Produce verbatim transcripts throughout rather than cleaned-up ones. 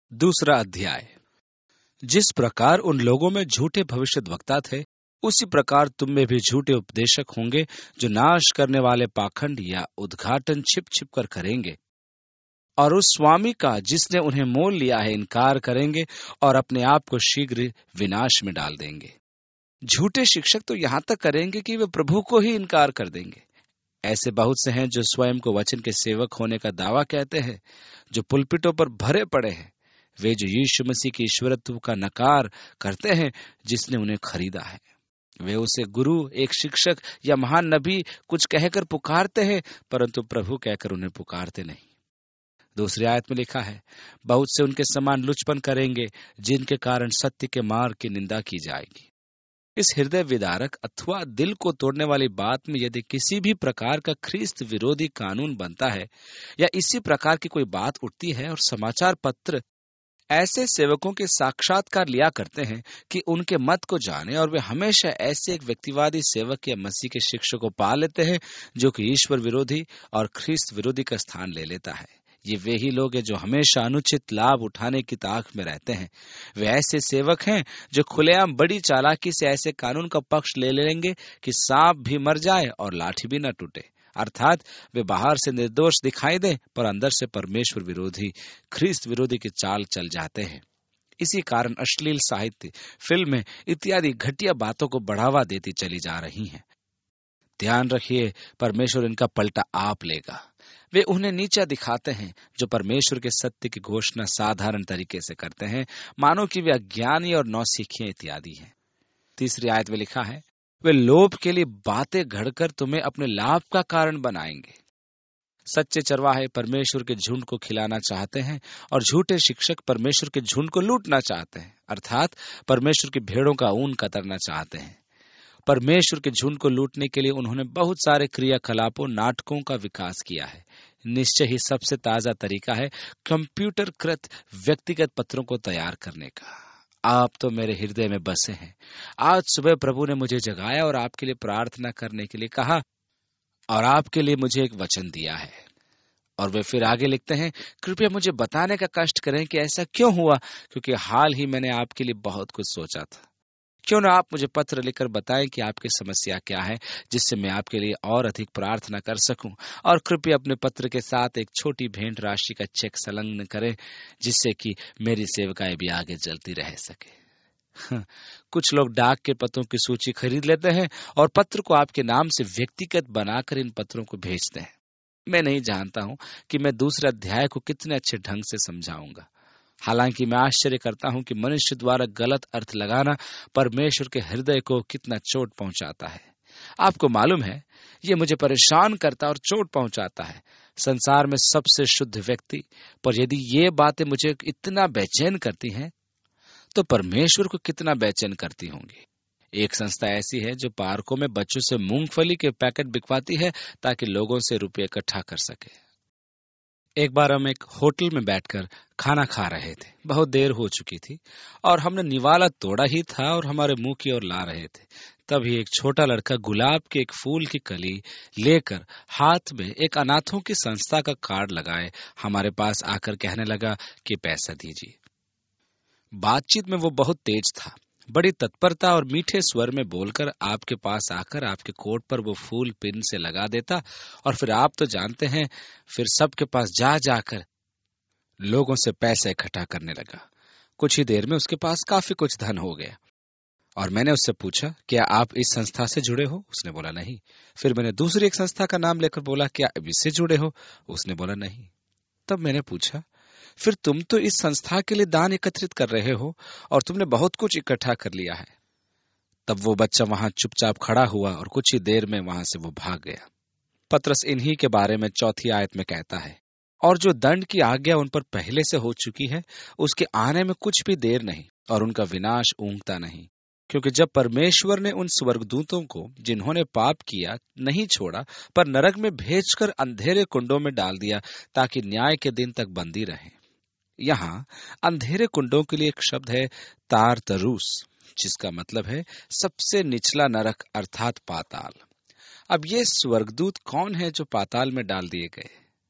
दूसरा अध्याय। जिस प्रकार उन लोगों में झूठे भविष्यद्वक्ता थे, उसी प्रकार तुम में भी झूठे उपदेशक होंगे, जो नाश करने वाले पाखंड या उद्घाटन छिप छिप कर करेंगे, और उस स्वामी का जिसने उन्हें मोल लिया है इनकार करेंगे और अपने आप को शीघ्र विनाश में डाल देंगे। झूठे शिक्षक तो यहां तक करेंगे कि वे प्रभु को ही इनकार कर देंगे। ऐसे बहुत से हैं जो स्वयं को वचन के सेवक होने का दावा कहते हैं, जो पुलपिटों पर भरे पड़े हैं। वे जो यीशु मसीह की ईश्वरत्व का नकार करते हैं, जिसने उन्हें खरीदा है। वे उसे गुरु, एक शिक्षक या महान नबी कुछ कहकर पुकारते हैं, परंतु प्रभु कहकर उन्हें पुकारते नहीं। दूसरी आयत में लिखा है, बहुत से उनके समान लुचपन करेंगे, जिनके कारण सत्य के मार्ग की निंदा की जाएगी। इस हृदय विदारक अथवा दिल को तोड़ने वाली बात में यदि किसी भी प्रकार का ख्रिस्त विरोधी कानून बनता है या इसी प्रकार की कोई बात उठती है और समाचार पत्र ऐसे सेवकों के साक्षात्कार लिया करते हैं कि उनके मत को जाने, और वे हमेशा ऐसे एक व्यक्तिवादी सेवक या मसीह के शिक्षक को पा लेते हैं जो कि ईश्वर विरोधी और ख्रिस्त विरोधी का स्थान ले लेता है। ये वे ही लोग हैं जो हमेशा अनुचित लाभ उठाने की ताक में रहते हैं। वे ऐसे सेवक हैं जो खुलेआम बड़ी चालाकी से ऐसे कानून का पक्ष ले लेंगे कि सांप भी मर जाए और लाठी भी न टूटे। अर्थात वे बाहर से निर्दोष दिखाई दें, पर अंदर से परमेश्वर विरोधी, ख्रिस्त विरोधी की चाल चल जाते हैं। इसी कारण अश्लील साहित्य, फिल्में इत्यादि घटिया बातों को बढ़ावा देती चली जा रही हैं। ध्यान रखिए, परमेश्वर इनका पलटा आप लेगा। वे उन्हें नीचा दिखाते हैं जो परमेश्वर के सत्य की घोषणा साधारण तरीके से करते हैं, मानो कि वे अज्ञानी और नौसिखिए इत्यादि हैं। तीसरी आयत में लिखा है, वे लोभ के लिए बातें घड़कर तुम्हें अपने लाभ का कारण बनाएंगे। सच्चे चरवाहे परमेश्वर के झुंड को खिलाना चाहते हैं और झूठे शिक्षक परमेश्वर के झुंड को लूटना चाहते हैं, अर्थात परमेश्वर की भेड़ों का ऊन कतरना चाहते हैं। परमेश्वर के झुंड को लूटने के लिए उन्होंने बहुत सारे क्रियाकलापों, नाटकों का विकास किया है। निश्चय ही सबसे ताजा तरीका है कंप्यूटर कृत व्यक्तिगत पत्रों को तैयार करने का। आप तो मेरे हृदय में बसे हैं। आज सुबह प्रभु ने मुझे जगाया और आपके लिए प्रार्थना करने के लिए कहा, और आपके लिए मुझे एक वचन दिया है। और वे फिर आगे लिखते हैं, कृपया मुझे बताने का कष्ट करें कि ऐसा क्यों हुआ, क्योंकि हाल ही मैंने आपके लिए बहुत कुछ सोचा था। क्यों ना आप मुझे पत्र लिखकर बताएं कि आपकी समस्या क्या है, जिससे मैं आपके लिए और अधिक प्रार्थना कर सकूं। और कृपया अपने पत्र के साथ एक छोटी भेंट राशि का चेक संलग्न करें, जिससे कि मेरी सेवकाएं भी आगे चलती रह सके। कुछ लोग डाक के पत्रों की सूची खरीद लेते हैं और पत्र को आपके नाम से व्यक्तिगत बनाकर इन पत्रों को भेजते हैं। मैं नहीं जानता हूं कि मैं दूसरे अध्याय को कितने अच्छे ढंग से समझाऊंगा। हालांकि मैं आश्चर्य करता हूं कि मनुष्य द्वारा गलत अर्थ लगाना परमेश्वर के हृदय को कितना चोट पहुंचाता है। आपको मालूम है, ये मुझे परेशान करता और चोट पहुंचाता है। संसार में सबसे शुद्ध व्यक्ति, पर यदि ये बातें मुझे इतना बेचैन करती हैं, तो परमेश्वर को कितना बेचैन करती होंगी। एक संस्था ऐसी है जो पार्कों में बच्चों से मूंगफली के पैकेट बिकवाती है ताकि लोगों से रुपये इकट्ठा कर सके। एक बार हम एक होटल में बैठकर खाना खा रहे थे। बहुत देर हो चुकी थी और हमने निवाला तोड़ा ही था और हमारे मुंह की ओर ला रहे थे। तभी एक छोटा लड़का गुलाब के एक फूल की कली लेकर हाथ में एक अनाथों की संस्था का कार्ड लगाए हमारे पास आकर कहने लगा कि पैसा दीजिए। बातचीत में वो बहुत तेज था। बड़ी तत्परता और मीठे स्वर में बोलकर आपके पास आकर आपके कोट पर वो फूल पिन से लगा देता, और फिर आप तो जानते हैं, फिर सबके पास जा जाकर लोगों से पैसे इकट्ठा करने लगा। कुछ ही देर में उसके पास काफी कुछ धन हो गया और मैंने उससे पूछा, क्या आप इस संस्था से जुड़े हो? उसने बोला नहीं। फिर मैंने दूसरी एक संस्था का नाम लेकर बोला, क्या इससे जुड़े हो? उसने बोला नहीं। तब मैंने पूछा, फिर तुम तो इस संस्था के लिए दान एकत्रित कर रहे हो और तुमने बहुत कुछ इकट्ठा कर लिया है। तब वो बच्चा वहां चुपचाप खड़ा हुआ और कुछ ही देर में वहां से वो भाग गया। पतरस इन्हीं के बारे में चौथी आयत में कहता है, और जो दंड की आज्ञा उन पर पहले से हो चुकी है, उसके आने में कुछ भी देर नहीं और उनका विनाश ऊंघता नहीं। क्योंकि जब परमेश्वर ने उन स्वर्गदूतों को जिन्होंने पाप किया नहीं छोड़ा, पर नरक में भेजकर अंधेरे कुंडों में डाल दिया ताकि न्याय के दिन तक बंदी रहे। यहाँ अंधेरे कुंडों के लिए एक शब्द है तारतरूस, जिसका मतलब है सबसे निचला नरक अर्थात पाताल। अब ये स्वर्गदूत कौन है जो पाताल में डाल दिए गए?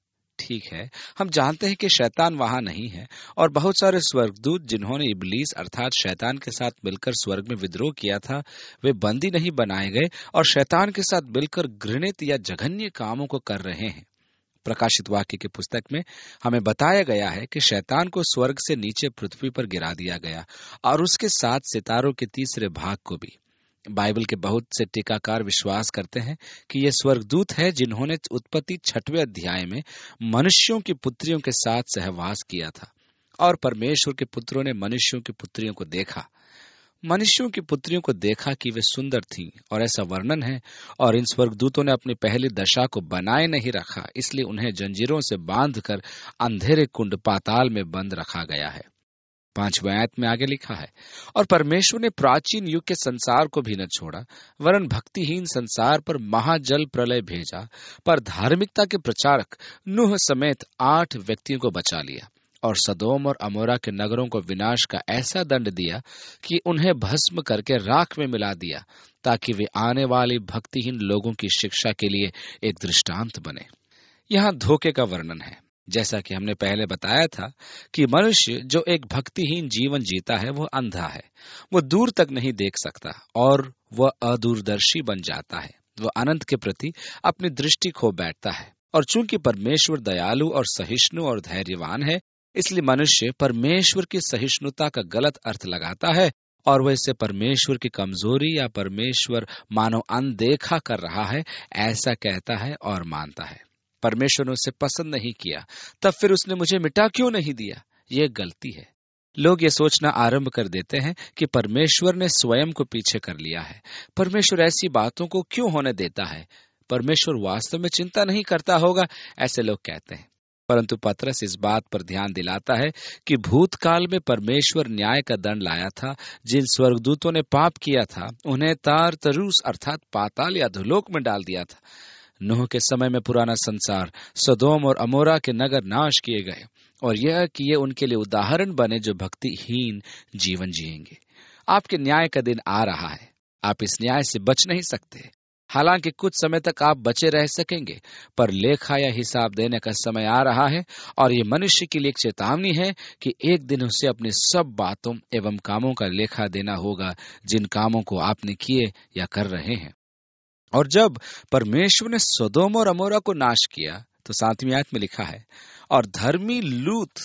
ठीक है, हम जानते हैं कि शैतान वहां नहीं है और बहुत सारे स्वर्गदूत जिन्होंने इब्लीस अर्थात शैतान के साथ मिलकर स्वर्ग में विद्रोह किया था, वे बंदी नहीं बनाए गए और शैतान के साथ मिलकर घृणित या जघन्य कामों को कर रहे हैं। प्रकाशित वाक्य की पुस्तक में हमें बताया गया है कि शैतान को स्वर्ग से नीचे पृथ्वी पर गिरा दिया गया और उसके साथ सितारों के तीसरे भाग को भी। बाइबल के बहुत से टीकाकार विश्वास करते हैं कि ये स्वर्गदूत है जिन्होंने उत्पत्ति छठवें अध्याय में मनुष्यों की पुत्रियों के साथ सहवास किया था और परमेश्वर के पुत्रों ने मनुष्यों की पुत्रियों को देखा। मनुष्यों की पुत्रियों को देखा कि वे सुंदर थीं और ऐसा वर्णन है, और इन स्वर्गदूतों ने अपनी पहली दशा को बनाए नहीं रखा, इसलिए उन्हें जंजीरों से बांधकर अंधेरे कुंड पाताल में बंद रखा गया है। पांचवें आयत में आगे लिखा है, और परमेश्वर ने प्राचीन युग के संसार को भी न छोड़ा, वरन भक्तिहीन संसार पर महाजल प्रलय भेजा, पर धार्मिकता के प्रचारक नूह समेत आठ व्यक्तियों को बचा लिया और सदोम और अमोरा के नगरों को विनाश का ऐसा दंड दिया कि उन्हें भस्म करके राख में मिला दिया, ताकि वे आने वाले भक्तिहीन लोगों की शिक्षा के लिए एक दृष्टांत बने। यहाँ धोखे का वर्णन है। जैसा कि हमने पहले बताया था कि मनुष्य जो एक भक्तिहीन जीवन जीता है वह अंधा है, वह दूर तक नहीं देख सकता और वह अदूरदर्शी बन जाता है। वह अनंत के प्रति अपनी दृष्टि खो बैठता है, और चूंकि परमेश्वर दयालु और सहिष्णु और धैर्यवान है, इसलिए मनुष्य परमेश्वर की सहिष्णुता का गलत अर्थ लगाता है और वह इसे परमेश्वर की कमजोरी या परमेश्वर मानो अनदेखा कर रहा है ऐसा कहता है और मानता है। परमेश्वर ने उसे पसंद नहीं किया, तब फिर उसने मुझे मिटा क्यों नहीं दिया? यह गलती है। लोग ये सोचना आरंभ कर देते हैं कि परमेश्वर ने स्वयं को पीछे कर लिया है। परमेश्वर ऐसी बातों को क्यों होने देता है? परमेश्वर वास्तव में चिंता नहीं करता होगा, ऐसे लोग कहते हैं। परंतु पतरस इस बात पर ध्यान दिलाता है कि भूतकाल में परमेश्वर न्याय का दंड लाया था। जिन स्वर्गदूतों ने पाप किया था उन्हें तार तरूस अर्थात पाताल या धुलोक में डाल दिया था। नूह के समय में पुराना संसार, सदोम और अमोरा के नगर नाश किए गए, और यह कि ये उनके लिए उदाहरण बने जो भक्तिहीन जीवन जिएंगे। आपके न्याय का दिन आ रहा है। आप इस न्याय से बच नहीं सकते। हालांकि कुछ समय तक आप बचे रह सकेंगे, पर लेखा या हिसाब देने का समय आ रहा है, और ये मनुष्य के लिए एक चेतावनी है कि एक दिन उसे अपनी सब बातों एवं कामों का लेखा देना होगा, जिन कामों को आपने किए या कर रहे हैं। और जब परमेश्वर ने सदोम और अमोरा को नाश किया, तो सातवीं आयत में लिखा है, और धर्मी लूत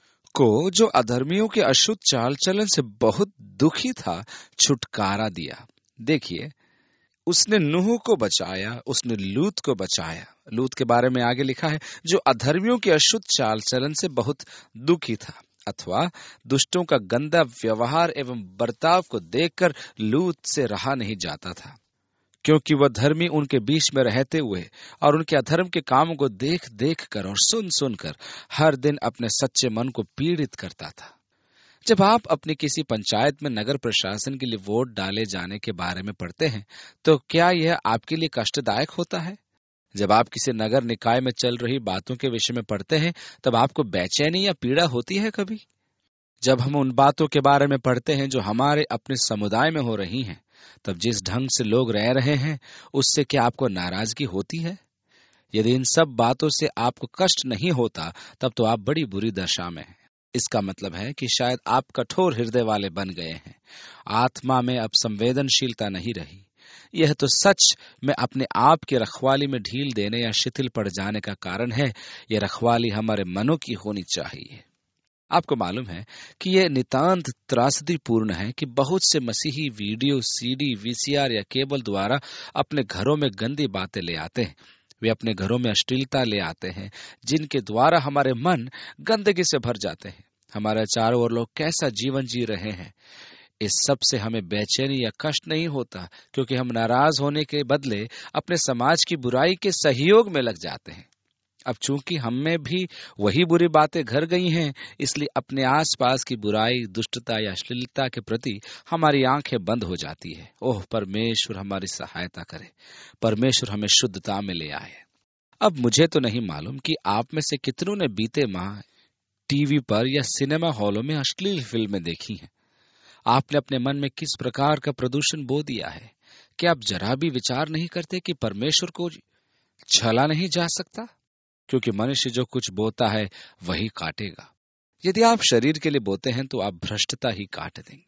को, जो अधर्मियों के अशुद्ध चाल चलन से बहुत दुखी था, छुटकारा दिया। देखिए, उसने नूह को बचाया, उसने लूत को बचाया। लूत के बारे में आगे लिखा है, जो अधर्मियों के अशुद्ध चाल चलन से बहुत दुखी था, अथवा दुष्टों का गंदा व्यवहार एवं बर्ताव को देखकर लूत से रहा नहीं जाता था, क्योंकि वह धर्मी उनके बीच में रहते हुए और उनके अधर्म के कामों को देख देख कर और सुन सुन कर हर दिन अपने सच्चे मन को पीड़ित करता था। जब आप अपनी किसी पंचायत में नगर प्रशासन के लिए वोट डाले जाने के बारे में पढ़ते हैं, तो क्या यह आपके लिए कष्टदायक होता है? जब आप किसी नगर निकाय में चल रही बातों के विषय में पढ़ते हैं, तब आपको बेचैनी या पीड़ा होती है कभी? जब हम उन बातों के बारे में पढ़ते हैं जो हमारे अपने समुदाय में हो रही हैं, तब जिस ढंग से लोग रह रहे हैं, उससे क्या आपको नाराजगी होती है? यदि इन सब बातों से आपको कष्ट नहीं होता, तब तो आप बड़ी बुरी दशा में हैं। इसका मतलब है कि शायद आप कठोर हृदय वाले बन गए हैं। आत्मा में अब संवेदनशीलता नहीं रही। यह तो सच में अपने आप की रखवाली में ढील देने या शिथिल पड़ जाने का कारण है। यह रखवाली हमारे मनों की होनी चाहिए। आपको मालूम है कि यह नितांत त्रासदीपूर्ण है कि बहुत से मसीही वीडियो, सीडी, वीसीआर या केबल द्वारा अपने घरों में गंदी बातें ले आते हैं। वे अपने घरों में अश्लीलता ले आते हैं, जिनके द्वारा हमारे मन गंदगी से भर जाते हैं। हमारे चारों ओर लोग कैसा जीवन जी रहे हैं, इस सब से हमें बेचैनी या कष्ट नहीं होता, क्योंकि हम नाराज होने के बदले अपने समाज की बुराई के सहयोग में लग जाते हैं। अब चूंकि हम में भी वही बुरी बातें घर गई हैं, इसलिए अपने आसपास की बुराई, दुष्टता या अश्लीलता के प्रति हमारी आंखें बंद हो जाती है। ओह, परमेश्वर हमारी सहायता करे, परमेश्वर हमें शुद्धता में ले आए। अब मुझे तो नहीं मालूम कि आप में से कितनों ने बीते माह टीवी पर या सिनेमा हॉलों में अश्लील फिल्में देखी हैं। आपने अपने मन में किस प्रकार का प्रदूषण बो दिया है? क्या आप जरा भी विचार नहीं करते कि परमेश्वर को छला नहीं जा सकता? क्योंकि मनुष्य जो कुछ बोता है वही काटेगा। यदि आप शरीर के लिए बोते हैं तो आप भ्रष्टता ही काट देंगे।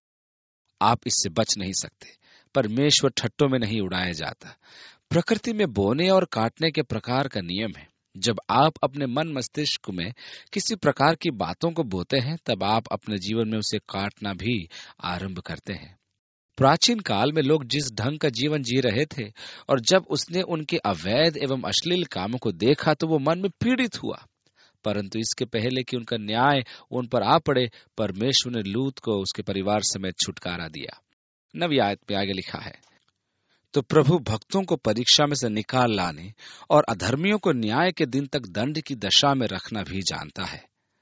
आप इससे बच नहीं सकते। परमेश्वर ठट्टों में नहीं उड़ाया जाता। प्रकृति में बोने और काटने के प्रकार का नियम है। जब आप अपने मन मस्तिष्क में किसी प्रकार की बातों को बोते हैं, तब आप अपने जीवन में उसे काटना भी आरंभ करते हैं। प्राचीन काल में लोग जिस ढंग का जीवन जी रहे थे, और जब उसने उनके अवैध एवं अश्लील कामों को देखा तो वो मन में पीड़ित हुआ। परंतु इसके पहले कि उनका न्याय उन पर आ पड़े, परमेश्वर ने लूत को उसके परिवार समेत छुटकारा दिया। नवी आयत में आगे लिखा है, तो प्रभु भक्तों को परीक्षा में से निकाल लाने और अधर्मियों को न्याय के दिन तक दंड की दशा में रखना भी जानता है।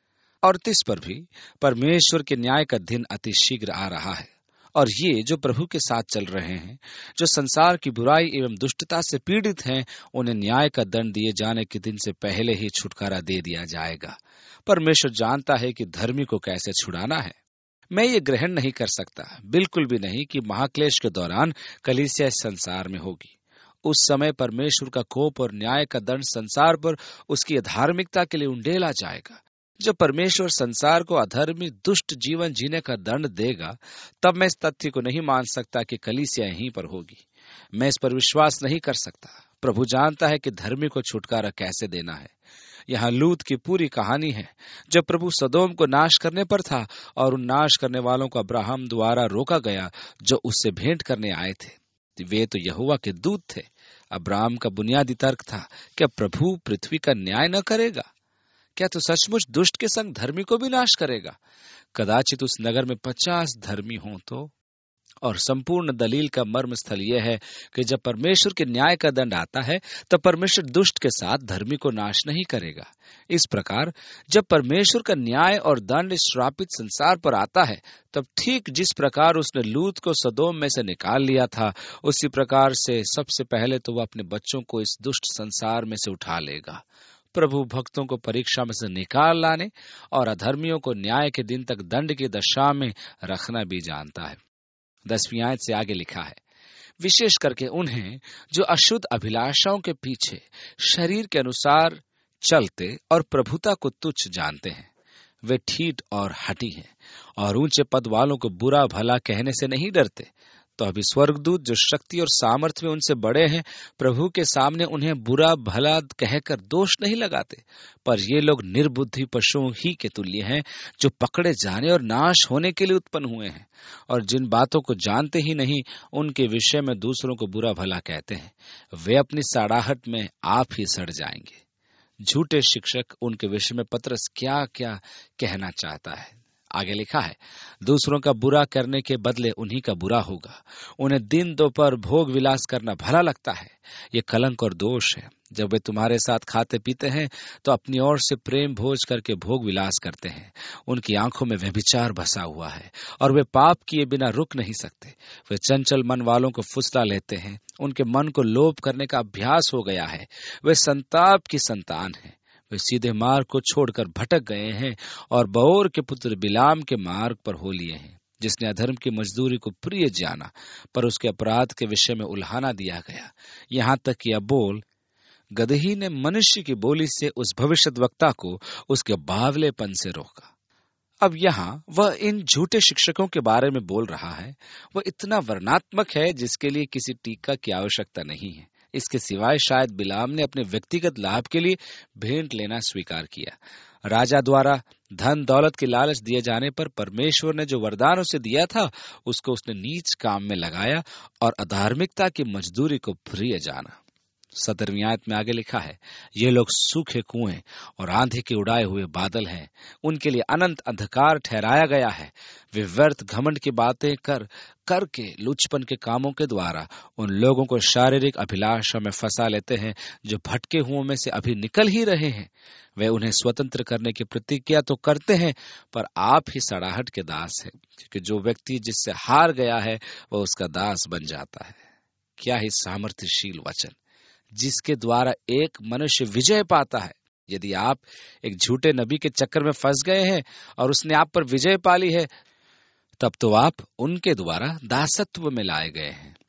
और तिस पर भी परमेश्वर के न्याय का दिन अति शीघ्र आ रहा है। और ये जो प्रभु के साथ चल रहे हैं, जो संसार की बुराई एवं दुष्टता से पीड़ित हैं, उन्हें न्याय का दंड दिए जाने के दिन से पहले ही छुटकारा दे दिया जाएगा। परमेश्वर जानता है कि धर्मी को कैसे छुड़ाना है। मैं ये ग्रहण नहीं कर सकता, बिल्कुल भी नहीं, कि महाक्लेश के दौरान कलीसिया संसार में होगी। उस समय परमेश्वर का कोप और न्याय का दंड संसार पर उसकी अधार्मिकता के लिए उंडेला जाएगा। जब परमेश्वर संसार को अधर्मी दुष्ट जीवन जीने का दंड देगा, तब मैं इस तथ्य को नहीं मान सकता कि कलीसिया यहीं पर होगी। मैं इस पर विश्वास नहीं कर सकता। प्रभु जानता है कि धर्मी को छुटकारा कैसे देना है। यहाँ लूत की पूरी कहानी है। जब प्रभु सदोम को नाश करने पर था और उन नाश करने वालों को अब्राहम द्वारा रोका गया, जो उससे भेंट करने आए थे। वे तो यहोवा के दूत थे। अब्राहम का बुनियादी तर्क था, क्या प्रभु पृथ्वी का न्याय न करेगा? क्या तो सचमुच दुष्ट के संग धर्मी को भी नाश करेगा? कदाचित उस नगर में पचास धर्मी हों तो। और संपूर्ण दलील का मर्म स्थल यह है कि जब परमेश्वर के न्याय का दंड आता है, तब परमेश्वर दुष्ट के साथ धर्मी को नाश नहीं करेगा। इस प्रकार जब परमेश्वर का न्याय और दंड इस श्रापित संसार पर आता है, तब ठीक जिस प्रकार उसने लूत को सदोम में से निकाल लिया था, उसी प्रकार से सबसे पहले तो वह अपने बच्चों को इस दुष्ट संसार में से उठा लेगा। प्रभु भक्तों को परीक्षा में से निकाल लाने और अधर्मियों को न्याय के दिन तक दंड की दशा में रखना भी जानता है। दसवीं आयत से आगे लिखा है, विशेष करके उन्हें जो अशुद्ध अभिलाषाओं के पीछे शरीर के अनुसार चलते और प्रभुता को तुच्छ जानते हैं, वे ठीठ और हठी हैं और ऊंचे पद वालों को बुरा भला कहने से नहीं डरते। तो अभी स्वर्गदूत जो शक्ति और सामर्थ्य में उनसे बड़े हैं, प्रभु के सामने उन्हें बुरा भला कहकर दोष नहीं लगाते। पर ये लोग निर्बुद्धि पशुओं ही के तुल्य हैं, जो पकड़े जाने और नाश होने के लिए उत्पन्न हुए हैं, और जिन बातों को जानते ही नहीं, उनके विषय में दूसरों को बुरा भला कहते हैं। वे अपनी सड़ाहट में आप ही सड़ जाएंगे। झूठे शिक्षक, उनके विषय में पतरस क्या क्या कहना चाहता है। आगे लिखा है, दूसरों का बुरा करने के बदले उन्हीं का बुरा होगा। उन्हें दिन दोपहर भोग विलास करना भला लगता है। ये कलंक और दोष है। जब वे तुम्हारे साथ खाते पीते हैं, तो अपनी ओर से प्रेम भोज करके भोग विलास करते हैं। उनकी आंखों में व्यभिचार बसा हुआ है और वे पाप किए बिना रुक नहीं सकते। वे चंचल मन वालों को फुसला लेते हैं। उनके मन को लोभ करने का अभ्यास हो गया है। वे संताप की संतान है। वे सीधे मार्ग को छोड़कर भटक गए हैं और बओर के पुत्र बिलाम के मार्ग पर हो लिए हैं, जिसने अधर्म की मजदूरी को प्रिय जाना, पर उसके अपराध के विषय में उल्हाना दिया गया। यहाँ तक कि अबोल गदही ने मनुष्य की बोली से उस भविष्यद्वक्ता को उसके बावलेपन से रोका। अब यहाँ वह इन झूठे शिक्षकों के बारे में बोल रहा है। वह इतना वर्णात्मक है जिसके लिए किसी टीका की आवश्यकता नहीं है। इसके सिवाय शायद बिलाम ने अपने व्यक्तिगत लाभ के लिए भेंट लेना स्वीकार किया। राजा द्वारा धन दौलत की लालच दिए जाने पर परमेश्वर ने जो वरदान उसे दिया था, उसको उसने नीच काम में लगाया और अधार्मिकता की मजदूरी को प्रिय जाना। सत्रहवीं आयत में आगे लिखा है, ये लोग सूखे कुएं और आंधी के उड़ाए हुए बादल हैं। उनके लिए अनंत अंधकार ठहराया गया है। वे व्यर्थ घमंड की बातें कर करके लुचपन के कामों के द्वारा उन लोगों को शारीरिक अभिलाषा में फंसा लेते हैं, जो भटके हुओं में से अभी निकल ही रहे हैं। वे उन्हें स्वतंत्र करने की प्रतिज्ञा तो करते हैं, पर आप ही सड़ाहट के दास हैं, क्योंकि जो व्यक्ति जिससे हार गया है, वह उसका दास बन जाता है। क्या ही सामर्थ्यशील वचन, जिसके द्वारा एक मनुष्य विजय पाता है। यदि आप एक झूठे नबी के चक्कर में फंस गए हैं और उसने आप पर विजय पाली है, तब तो आप उनके द्वारा दासत्व में लाए गए हैं।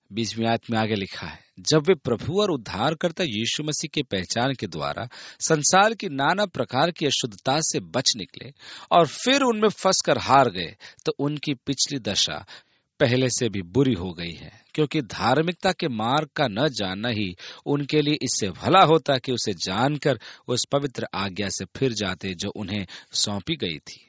बीसवीं आयत में आगे लिखा है, जब वे प्रभु और उद्धारकर्ता यीशु मसीह की पहचान के द्वारा संसार की नाना प्रकार की अशुद्धता से बच निकले और फिर उनमें फंसकर हार गए, तो उनकी पिछली दशा पहले से भी बुरी हो गई है, क्योंकि धार्मिकता के मार्ग का न जानना ही उनके लिए इससे भला होता कि उसे जानकर उस पवित्र आज्ञा से फिर जाते जो उन्हें सौंपी गई थी।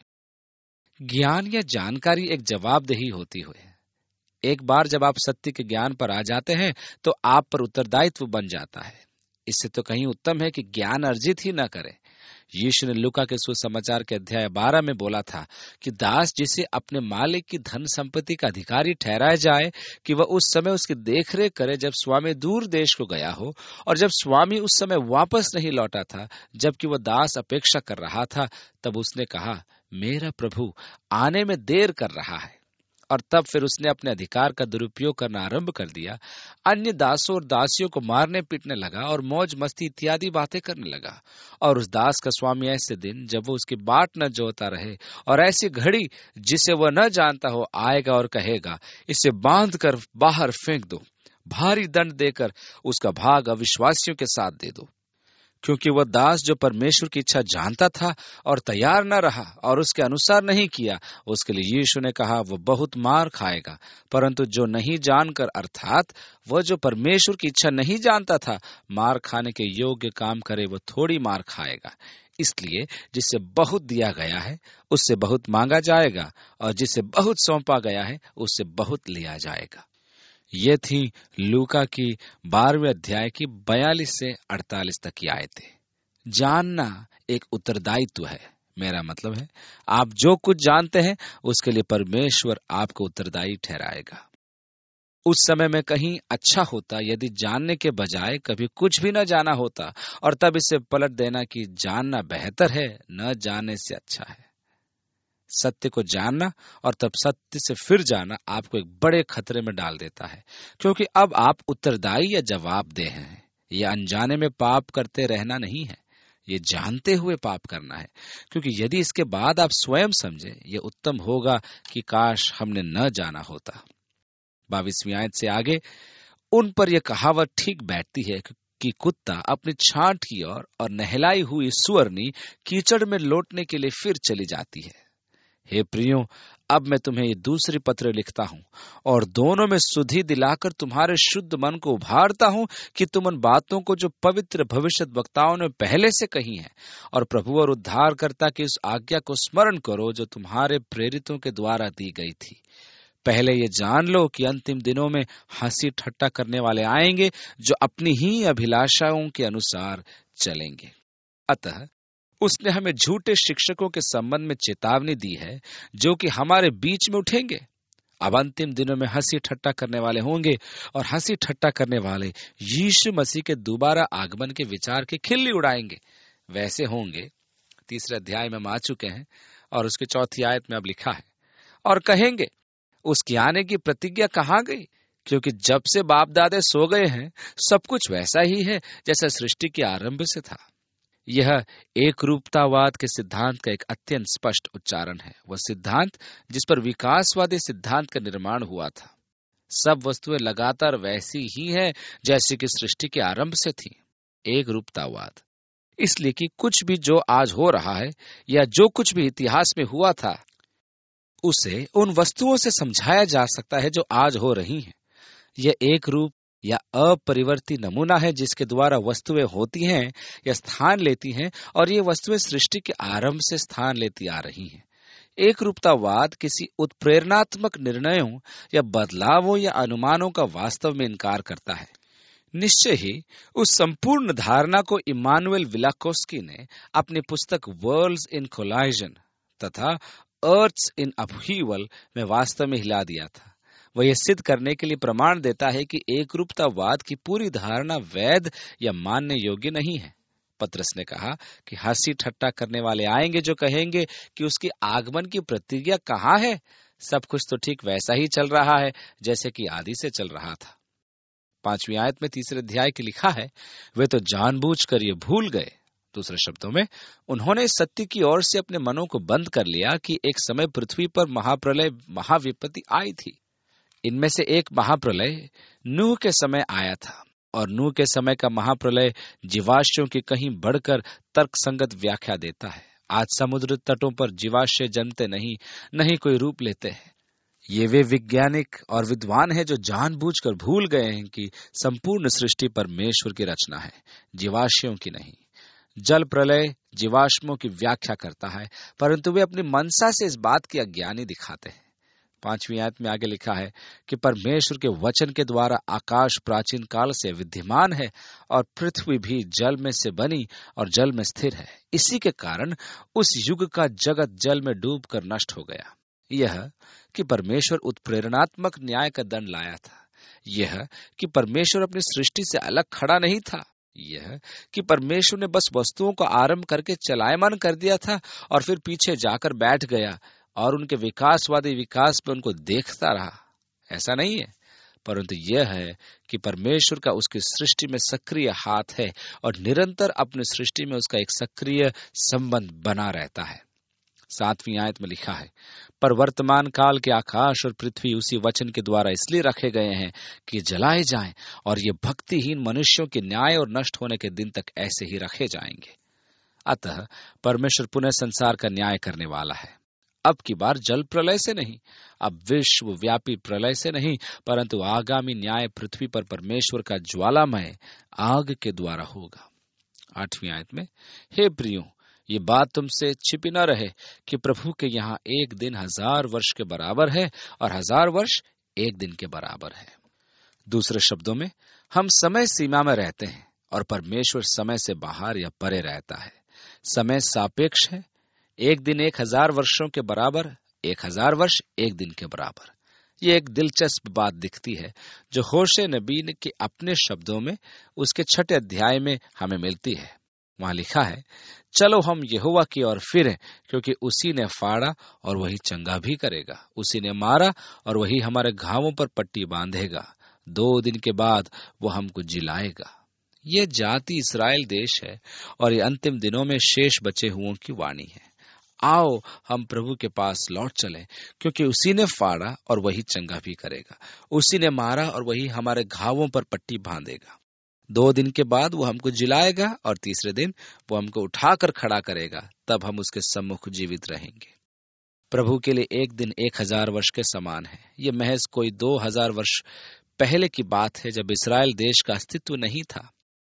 ज्ञान या जानकारी एक जवाबदेही होती है। एक बार जब आप सत्य के ज्ञान पर आ जाते हैं तो आप पर उत्तरदायित्व बन जाता है। इससे तो कहीं उत्तम है कि ज्ञान अर्जित ही न करें। यीशु ने लूका के सुसमाचार के अध्याय बारह में बोला था कि दास जिसे अपने मालिक की धन संपत्ति का अधिकारी ठहराया जाए कि वह उस समय उसकी देखरेख करे जब स्वामी दूर देश को गया हो, और जब स्वामी उस समय वापस नहीं लौटा था, जबकि वह दास अपेक्षा कर रहा था, तब उसने कहा, मेरा प्रभु आने में देर कर रहा है, और तब फिर उसने अपने अधिकार का दुरुपयोग करना आरंभ कर दिया। अन्य दासों और दासियों को मारने पीटने लगा और मौज मस्ती इत्यादि बातें करने लगा। और उस दास का स्वामी ऐसे दिन जब वो उसकी बाट न जोता रहे और ऐसी घड़ी जिसे वह न जानता हो आएगा और कहेगा, इसे बांध कर बाहर फेंक दो, भारी दंड देकर उसका भाग अविश्वासियों के साथ दे दो। क्योंकि वह दास जो परमेश्वर की इच्छा जानता था और तैयार न रहा और उसके अनुसार नहीं किया, उसके लिए यीशु ने कहा वह बहुत मार खाएगा। परंतु जो नहीं जानकर, अर्थात वह जो परमेश्वर की इच्छा नहीं जानता था, मार खाने के योग्य काम करे, वह थोड़ी मार खाएगा। इसलिए जिससे बहुत दिया गया है उससे बहुत मांगा जाएगा, और जिससे बहुत सौंपा गया है उससे बहुत लिया जाएगा। ये थी लूका की बारहवें अध्याय की बयालीस से अड़तालीस तक की आयतें। जानना एक उत्तरदायित्व है। मेरा मतलब है, आप जो कुछ जानते हैं उसके लिए परमेश्वर आपको उत्तरदायी ठहराएगा। उस समय में कहीं अच्छा होता यदि जानने के बजाय कभी कुछ भी न जाना होता, और तब इसे पलट देना कि जानना बेहतर है, न जानने से अच्छा है। सत्य को जानना और तब सत्य से फिर जाना आपको एक बड़े खतरे में डाल देता है, क्योंकि अब आप उत्तरदायी या जवाबदेह हैं। यह अनजाने में पाप करते रहना नहीं है, ये जानते हुए पाप करना है। क्योंकि यदि इसके बाद आप स्वयं समझे, ये उत्तम होगा कि काश हमने न जाना होता। बाईसवीं आयत से आगे उन पर यह कहावत ठीक बैठती है कि कुत्ता अपनी छांट की ओर और नहलाई हुई सुअरनी कीचड़ में लौटने के लिए फिर चली जाती है। हे प्रियो, अब मैं तुम्हें ये दूसरी पत्र लिखता हूँ और दोनों में सुधि दिलाकर तुम्हारे शुद्ध मन को उभारता हूँ कि तुम उन बातों को जो पवित्र भविष्यद्वक्ताओं ने पहले से कही हैं और प्रभु और उद्धारकर्ता की उस आज्ञा को स्मरण करो जो तुम्हारे प्रेरितों के द्वारा दी गई थी। पहले ये जान लो कि अंतिम दिनों में हंसी ठट्टा करने वाले आएंगे जो अपनी ही अभिलाषाओं के अनुसार चलेंगे। अतः उसने हमें झूठे शिक्षकों के संबंध में चेतावनी दी है जो कि हमारे बीच में उठेंगे। अब अंतिम दिनों में हंसी ठट्टा करने वाले होंगे, और हंसी ठट्टा करने वाले यीशु मसीह के दोबारा आगमन के विचार की खिल्ली उड़ाएंगे। वैसे होंगे, तीसरे अध्याय में हम आ चुके हैं और उसके चौथी आयत में अब लिखा है, और कहेंगे उसके आने की प्रतिज्ञा कहाँ गई, क्योंकि जब से बाप दादे सो गए हैं सब कुछ वैसा ही है जैसा सृष्टि के आरंभ से था। यह एक रूपतावाद के सिद्धांत का एक अत्यंत स्पष्ट उच्चारण है, वह सिद्धांत जिस पर विकासवादी सिद्धांत का निर्माण हुआ था। सब वस्तुएं लगातार वैसी ही हैं जैसी कि सृष्टि के आरंभ से थी। एक रूपतावाद इसलिए कि कुछ भी जो आज हो रहा है या जो कुछ भी इतिहास में हुआ था उसे उन वस्तुओं से समझाया जा सकता है जो आज हो रही हैं। यह एक रूप या अपरिवर्ती नमूना है जिसके द्वारा वस्तुएं होती हैं या स्थान लेती हैं, और ये वस्तुएं सृष्टि के आरंभ से स्थान लेती आ रही हैं। एक रूपतावाद किसी उत्प्रेरणात्मक निर्णयों या बदलावों या अनुमानों का वास्तव में इनकार करता है। निश्चय ही उस संपूर्ण धारणा को इमानुएल विलाकोस्की ने अपनी पुस्तक वर्ल्ड्स इन कोलाइजन तथा अर्थ्स इन अपहीवल में वास्तव में हिला दिया था। वह यह सिद्ध करने के लिए प्रमाण देता है कि एक रूपतावाद की पूरी धारणा वैध या मानने योग्य नहीं है। पतरस ने कहा कि हंसी ठट्टा करने वाले आएंगे जो कहेंगे कि उसके आगमन की प्रतिज्ञा कहाँ है। सब कुछ तो ठीक वैसा ही चल रहा है जैसे कि आदि से चल रहा था। पांचवी आयत में तीसरे अध्याय की लिखा है, वे तो जानबूझकर ये भूल गए। दूसरे शब्दों में, उन्होंने सत्य की ओर से अपने मनों को बंद कर लिया कि एक समय पृथ्वी पर महाप्रलय महाविपत्ति आई थी। इनमें से एक महाप्रलय नूह के समय आया था, और नूह के समय का महाप्रलय जीवाश्यों की कहीं बढ़कर तर्कसंगत व्याख्या देता है। आज समुद्र तटों पर जीवाश्य जन्मते नहीं, नहीं कोई रूप लेते हैं। ये वे वैज्ञानिक और विद्वान हैं जो जानबूझकर भूल गए हैं कि संपूर्ण सृष्टि परमेश्वर की रचना है, जीवाश्यों की नहीं। जल प्रलय जीवाश्मों की व्याख्या करता है, परंतु वे अपनी मनसा से इस बात की अज्ञानी दिखाते हैं। पांचवीं आयत में आगे लिखा है कि परमेश्वर के वचन के द्वारा आकाश प्राचीन काल से विद्यमान है और पृथ्वी भी जल में से बनी और जल में स्थिर है। इसी के कारण उस युग का जगत जल में डूबकर नष्ट हो गया। यह कि परमेश्वर उत्प्रेरणात्मक न्याय का दंड लाया था। यह कि परमेश्वर अपनी सृष्टि से अलग खड़ा नहीं था। यह कि परमेश्वर ने बस वस्तुओं को आरंभ करके चलायमान कर दिया था और फिर पीछे जाकर बैठ गया और उनके विकासवादी विकास में उनको देखता रहा। ऐसा नहीं है, परंतु यह है कि परमेश्वर का उसकी सृष्टि में सक्रिय हाथ है और निरंतर अपनी सृष्टि में उसका एक सक्रिय संबंध बना रहता है। सातवीं आयत में लिखा है, पर वर्तमान काल के आकाश और पृथ्वी उसी वचन के द्वारा इसलिए रखे गए हैं कि जलाए जाएं, और ये भक्तिहीन मनुष्यों के न्याय और नष्ट होने के दिन तक ऐसे ही रखे जाएंगे। अतः परमेश्वर पुनः संसार का न्याय करने वाला है। अब की बार जल प्रलय से नहीं, अब विश्वव्यापी प्रलय से नहीं, परंतु आगामी न्याय पृथ्वी पर परमेश्वर का ज्वालामय आग के द्वारा होगा। आठवीं आयत में, हे प्रियो, ये बात तुमसे छिपी न रहे कि प्रभु के यहाँ एक दिन हजार वर्ष के बराबर है और हजार वर्ष एक दिन के बराबर है। दूसरे शब्दों में, हम समय सीमा में रहते हैं और परमेश्वर समय से बाहर या परे रहता है। समय सापेक्ष है। एक दिन एक हजार वर्षों के बराबर, एक हजार वर्ष एक दिन के बराबर। ये एक दिलचस्प बात दिखती है जो होशे नबी के अपने शब्दों में उसके छठे अध्याय में हमें मिलती है। वहां लिखा है, चलो हम यहोवा की ओर फिरें, क्योंकि उसी ने फाड़ा और वही चंगा भी करेगा, उसी ने मारा और वही हमारे घावों पर पट्टी बांधेगा। दो दिन के बाद वो हमको जिलाएगा। ये जाति इस्राएल देश है और ये अंतिम दिनों में शेष बचे हुओं की वाणी है। आओ हम प्रभु के पास लौट चलें, क्योंकि उसी ने फाड़ा और वही चंगा भी करेगा, उसी ने मारा और वही हमारे घावों पर पट्टी बांधेगा। दो दिन के बाद वो हमको जिलाएगा और तीसरे दिन वो हमको उठाकर खड़ा करेगा, तब हम उसके सम्मुख जीवित रहेंगे। प्रभु के लिए एक दिन एक हजार वर्ष के समान है। ये महज कोई दो हजार वर्ष पहले की बात है, जब इस्राएल देश का अस्तित्व नहीं था।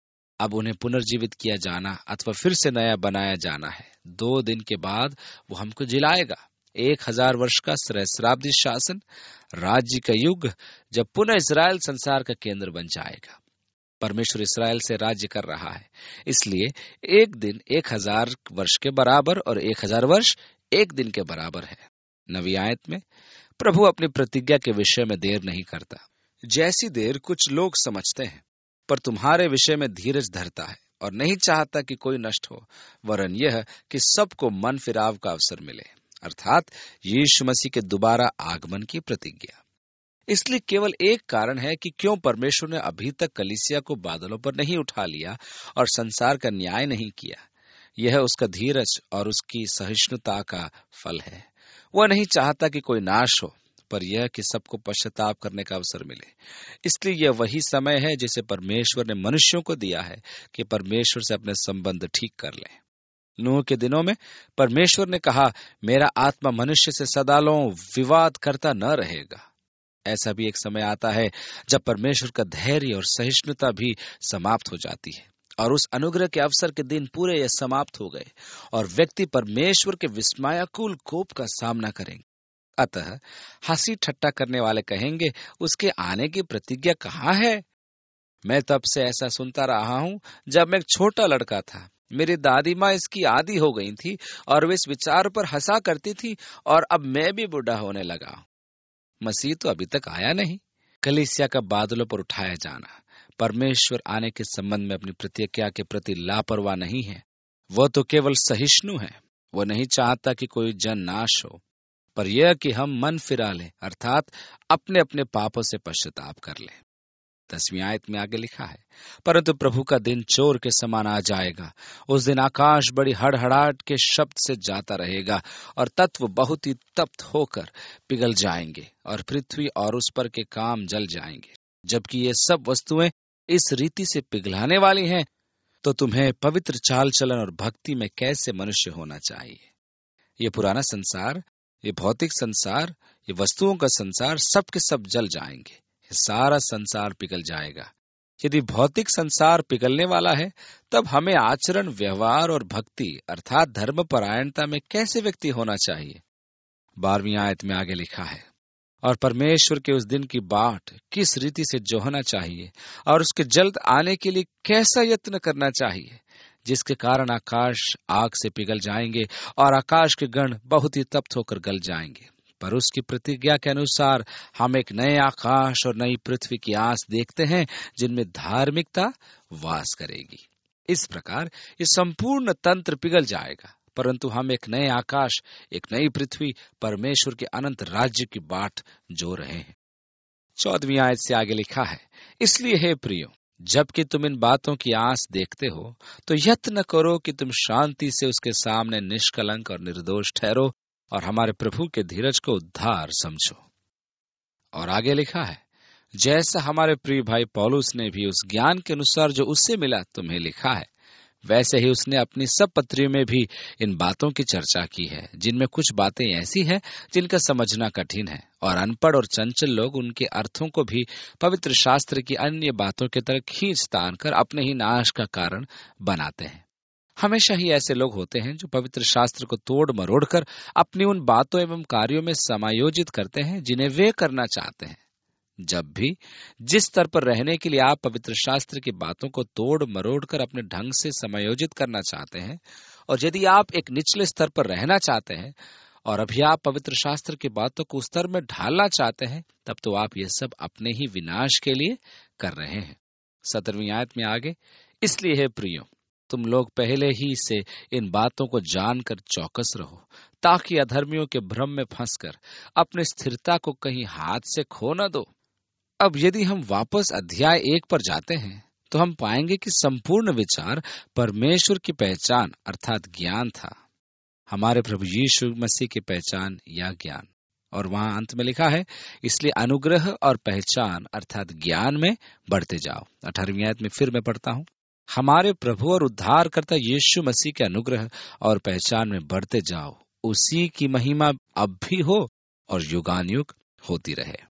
अब उन्हें पुनर्जीवित किया जाना अथवा फिर से नया बनाया जाना है। दो दिन के बाद वो हमको जिलाएगा। एक हजार वर्ष का सहस्राब्दी शासन, राज्य का युग, जब पुनः इस्राएल संसार का केंद्र बन जाएगा। परमेश्वर इस्राएल से राज्य कर रहा है, इसलिए एक दिन एक हजार वर्ष के बराबर और एक हजार वर्ष एक दिन के बराबर है। नवी आयत में, प्रभु अपनी प्रतिज्ञा के विषय में देर नहीं करता, जैसी देर कुछ लोग समझते हैं, पर तुम्हारे विषय में धीरज धरता है और नहीं चाहता कि कोई नष्ट हो, वरन यह कि सबको मन फिराव का अवसर मिले, अर्थात यीशु मसीह के दोबारा आगमन की प्रतिज्ञा। इसलिए केवल एक कारण है कि क्यों परमेश्वर ने अभी तक कलीसिया को बादलों पर नहीं उठा लिया और संसार का न्याय नहीं किया। यह उसका धीरज और उसकी सहिष्णुता का फल है। वह नहीं चाहता कि कोई नाश हो, पर यह कि सबको पश्चाताप करने का अवसर मिले। इसलिए यह वही समय है जिसे परमेश्वर ने मनुष्यों को दिया है कि परमेश्वर से अपने संबंध ठीक कर लें। नूह के दिनों में परमेश्वर ने कहा, मेरा आत्मा मनुष्य से सदालों विवाद करता न रहेगा। ऐसा भी एक समय आता है जब परमेश्वर का धैर्य और सहिष्णुता भी समाप्त हो जाती है और उस अनुग्रह के अवसर के दिन पूरे ये समाप्त हो गए और व्यक्ति परमेश्वर के विस्मयाकुल कोप का सामना करेंगे। अतः हंसी ठट्टा करने वाले कहेंगे, उसके आने की प्रतिज्ञा कहाँ है? मैं तब से ऐसा सुनता रहा हूँ जब मैं एक छोटा लड़का था। मेरी दादी माँ इसकी आदी हो गई थी और वे इस विचार पर हंसा करती थी, और अब मैं भी बूढ़ा होने लगा। मसीह तो अभी तक आया नहीं। कलीसिया का बादलों पर उठाया जाना। परमेश्वर आने के संबंध में अपनी प्रतिज्ञा के प्रति लापरवाह नहीं है। वह तो केवल सहिष्णु है। वह नहीं चाहता कि कोई जन नाश हो, पर यह कि हम मन फिरा लें, अर्थात अपने अपने पापों से पश्चाताप कर लें। दसवीं आयत में आगे लिखा है, परंतु प्रभु का दिन चोर के समान आ जाएगा। उस दिन आकाश बड़ी हड़हड़ाहट के शब्द से जाता रहेगा और तत्व बहुत ही तप्त होकर पिघल जाएंगे और पृथ्वी और उस पर के काम जल जाएंगे। जबकि ये सब वस्तुएं इस रीति से पिघलाने वाली हैं, तो तुम्हें पवित्र चाल चलन और भक्ति में कैसे मनुष्य होना चाहिए। ये पुराना संसार, ये भौतिक संसार, ये वस्तुओं का संसार सब के सब जल जाएंगे। ये सारा संसार पिघल जाएगा। यदि भौतिक संसार पिघलने वाला है, तब हमें आचरण, व्यवहार और भक्ति अर्थात धर्म परायणता में कैसे व्यक्ति होना चाहिए। बारहवीं आयत में आगे लिखा है, और परमेश्वर के उस दिन की बाट किस रीति से जोहना चाहिए और उसके जल्द आने के लिए कैसा यत्न करना चाहिए, जिसके कारण आकाश आग से पिघल जाएंगे और आकाश के गण बहुत ही तप्त होकर गल जाएंगे। पर उसकी प्रतिज्ञा के अनुसार हम एक नए आकाश और नई पृथ्वी की आस देखते हैं, जिनमें धार्मिकता वास करेगी। इस प्रकार ये संपूर्ण तंत्र पिघल जाएगा, परंतु हम एक नए आकाश, एक नई पृथ्वी, परमेश्वर के अनंत राज्य की बाट जो रहे हैं। चौदहवीं आयत से आगे लिखा है, इसलिए हे प्रियो, जबकि तुम इन बातों की आस देखते हो, तो यत्न करो कि तुम शांति से उसके सामने निष्कलंक और निर्दोष ठहरो और हमारे प्रभु के धीरज को उद्धार समझो। और आगे लिखा है, जैसा हमारे प्रिय भाई पौलुस ने भी उस ज्ञान के अनुसार जो उससे मिला तुम्हें लिखा है, वैसे ही उसने अपनी सब पत्रियों में भी इन बातों की चर्चा की है, जिनमें कुछ बातें ऐसी हैं जिनका समझना कठिन है और अनपढ़ और चंचल लोग उनके अर्थों को भी पवित्र शास्त्र की अन्य बातों की तरह खींच तान कर अपने ही नाश का कारण बनाते हैं। हमेशा ही ऐसे लोग होते हैं जो पवित्र शास्त्र को तोड़ मरोड़ कर अपनी उन बातों एवं कार्यों में समायोजित करते हैं जिन्हें वे करना चाहते हैं। जब भी जिस स्तर पर रहने के लिए आप पवित्र शास्त्र की बातों को तोड़ मरोड़ कर अपने ढंग से समायोजित करना चाहते हैं, और यदि आप एक निचले स्तर पर रहना चाहते हैं और अभी आप पवित्र शास्त्र की बातों को उस स्तर में ढालना चाहते हैं, तब तो आप ये सब अपने ही विनाश के लिए कर रहे हैं। सत्रहवीं आयत में आगे, इसलिए हे प्रियो, तुम लोग पहले ही से इन बातों को जानकर चौकस रहो, ताकि अधर्मियों के भ्रम में फंसकर अपनी स्थिरता को कहीं हाथ से खो न दो। अब यदि हम वापस अध्याय एक पर जाते हैं, तो हम पाएंगे कि संपूर्ण विचार परमेश्वर की पहचान अर्थात ज्ञान था, हमारे प्रभु यीशु मसीह की पहचान या ज्ञान। और वहां अंत में लिखा है, इसलिए अनुग्रह और पहचान अर्थात ज्ञान में बढ़ते जाओ। अठारहवीं आयत में फिर मैं पढ़ता हूं, हमारे प्रभु और उद्धारकर्ता यीशु मसीह के अनुग्रह और पहचान में बढ़ते जाओ, उसी की महिमा अब भी हो और युगानुयुग होती रहे।